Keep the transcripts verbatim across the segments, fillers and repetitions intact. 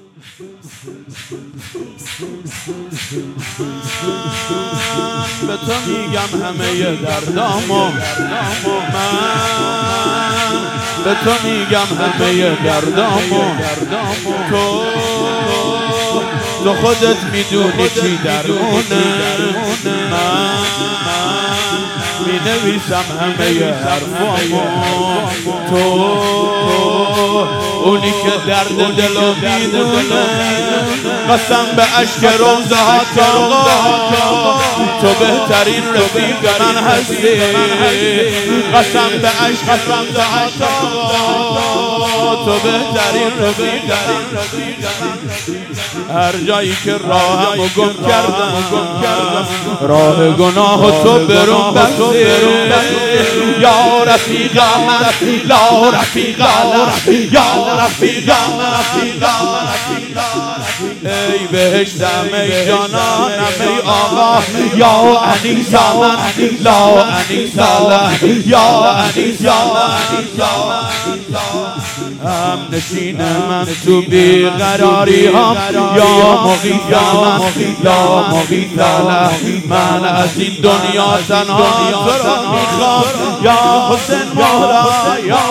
به تو میگم همه دردامو، من به تو میگم همه دردامو، تو تو خودت میدونی چی درمونه، من می نویسم همه حرفامو، تو اونی که درد دلو میدونه، قسم به عشق روزه ها تو بهترین رفیق من هستی، قسم به عشق روزه ها تو بهترین رفیق من هستی. هر جایی که راهمو گم کردم، راه گناه تو برون بستی، یا رفیقا من، لا رفیقا یا رفیقا من، ای بهشتم ای جانانم ای آقا، یا انیسا من، لا انیسا یا انیسا من، هم نشین من تو بیقراری هم، یا مغیثا من، یا مغیثا من از این دنیا تنها تو رو میخوام، یا حسین مولا، یا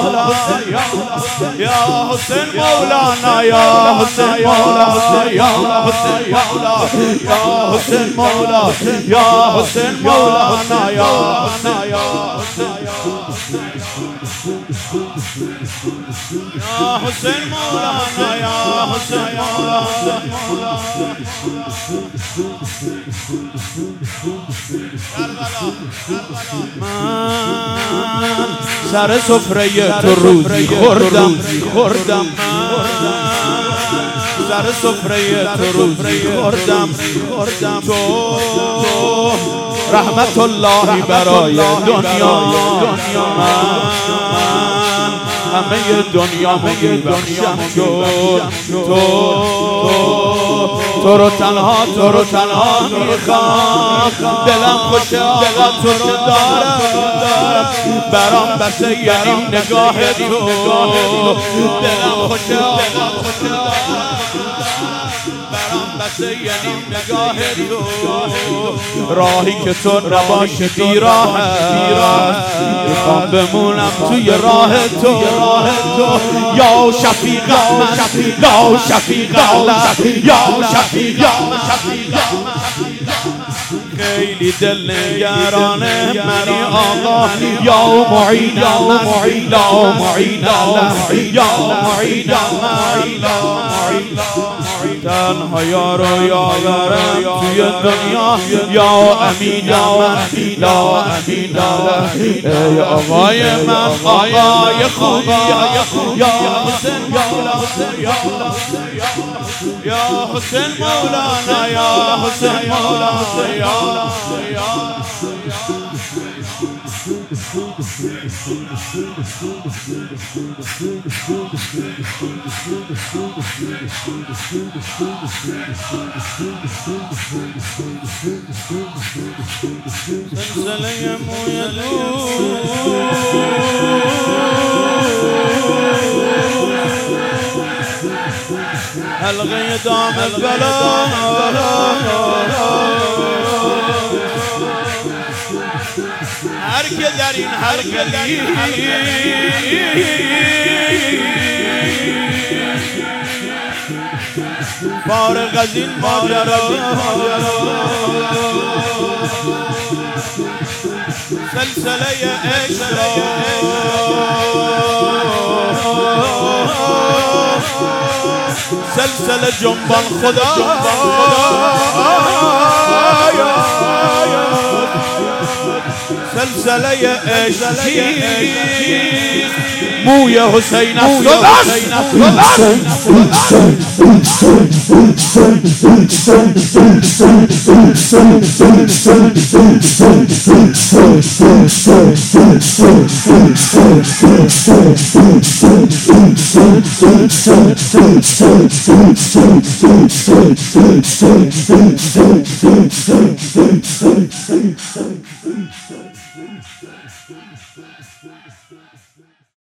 حسین مولانا، یا حسین مولا، یا حسین مولا، یا حسین مولا، یا حسین مولانا، یا حسین مولانا، یا حسین مولانا. من سر سفره تو روزی خوردم، خوردم سر سفره تو روزی خوردم، خوردم تو رحمت الله برای دنیا، من همه دنیا میبخشم، چون تو تو رو تنها تو رو تنها میخوام، دلم خوشه آقا تو رو دارم، برام بسه یعنی نگاه تو، دلم خوشه آقا خوشه برام بسه یعنی نگاه تو، راهی که تو نباشه بیراه، میخوام بمونم توی راه تو، یا شفیق من، یا شفیق الله، یا شفیق خیلی دل نگران منی آقا، یا معین من، یا معین الله، یا معین من، تنها یار و یارم توی دنیا، یا امین من، یا امین الله، ای آقای من، آقای خوبی، یا حسین مولا، یا حسین مولانا، یا حسین مولانا، یا سلسله موی حلقه دام البلا، هر که در این حلقه فارغ از این ماجرا، سلسله عشق سلسله جنبان خدا، سلسله عشقی موی حسین است، Thank you.